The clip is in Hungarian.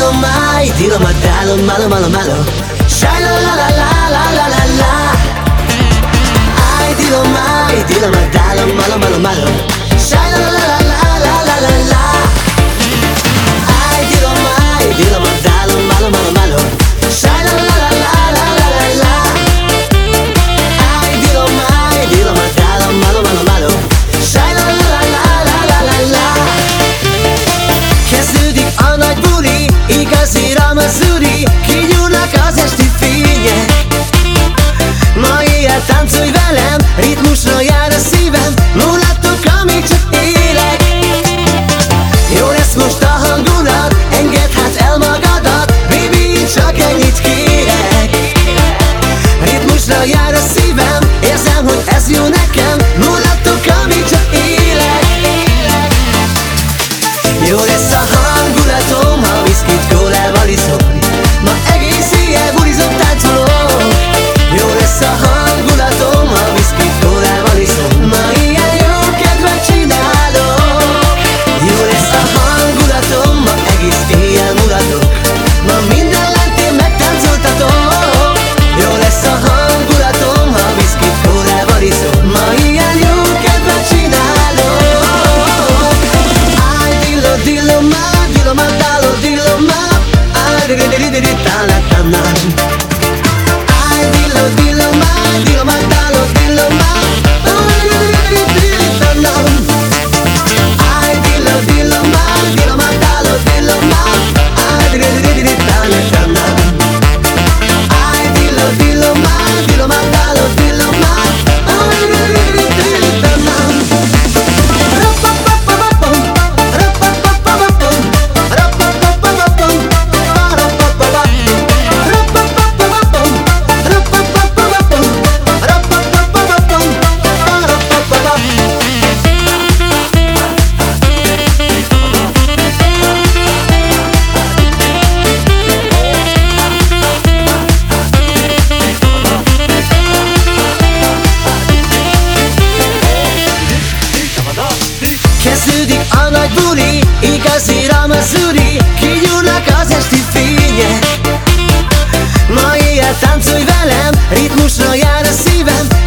mai, diloma dalom, malo, malo, malo. Shai la la la la la la la la. Ai diloma dalom, malo, malo, malo. Shai la la la la la la la la. Ai diloma dalom, malo, malo, malo. Shai la la la la la la la la. Ai diloma dalom, malo, malo, malo. Shai la la la la la la la la. Kezdődik a nagy buli, igazi ramazuri, kigyúrnak az esti fények. Ma éjjel táncolj velem, ritmusra jár a szívem, mulatok, amíg csak élek. Jó lesz most a hangulat, engedd hát el magadat, baby, én csak ennyit kérek. Ritmusra jár a szívem, érzem, hogy ez jó nekem, mulatok, amíg csak élek. Jó lesz a hangulatom, ha viszkit kólával iszom, ma egész éjjel bulizom, táncolok. Jó lesz a hangulatom, ha viszkit kólával iszom, ma ilyen jó kedvet csinálok. Jó lesz a hangulatom, ma egész éjjel mulatok, ma minden lentén megtáncoltatok. Jó lesz a hangulatom, ha viszkit kólával iszom, ma ilyen jó kedvet csinálok. Ai diloma, diloma dalo, diloma, ai di tala tana. Ai diloma, diloma dalo, diloma, ai di tana. Ai diloma, diloma dalo, diloma, ai di tala tana. Ai diloma, diloma dalo, diloma, ai di tana. Kezdődik a nagy buli, igazi ramazuri, kigyúrnak az esti fények. Ma éjjel táncolj velem, ritmusra jár a szívem,